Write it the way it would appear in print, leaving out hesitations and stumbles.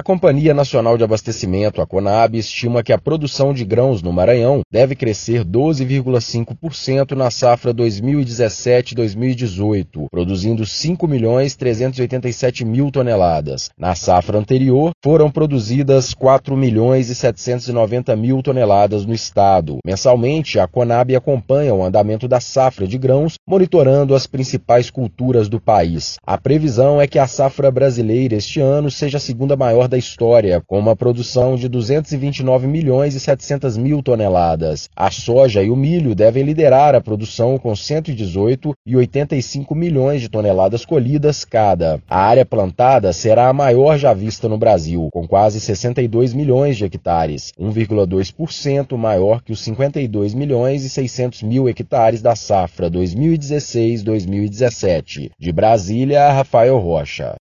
Companhia Nacional de Abastecimento, a Conab, estima que a produção de grãos no Maranhão deve crescer 12,5% na safra 2017-2018, produzindo 5.387.000 toneladas. Na safra anterior, foram produzidas 4.790.000 toneladas no estado. Mensalmente, a Conab acompanha o andamento da safra de grãos, monitorando as principais culturas do país. A previsão é que a safra brasileira este ano seja a segunda maior da história, com uma produção de 229.700.000 toneladas. A soja e o milho devem liderar a produção com 118 e 85 milhões de toneladas colhidas cada. A área plantada será a maior já vista no Brasil, com quase 62 milhões de hectares, 1,2% maior que os 52.600.000 hectares da safra 2016-2017. De Brasília, Rafael Rocha.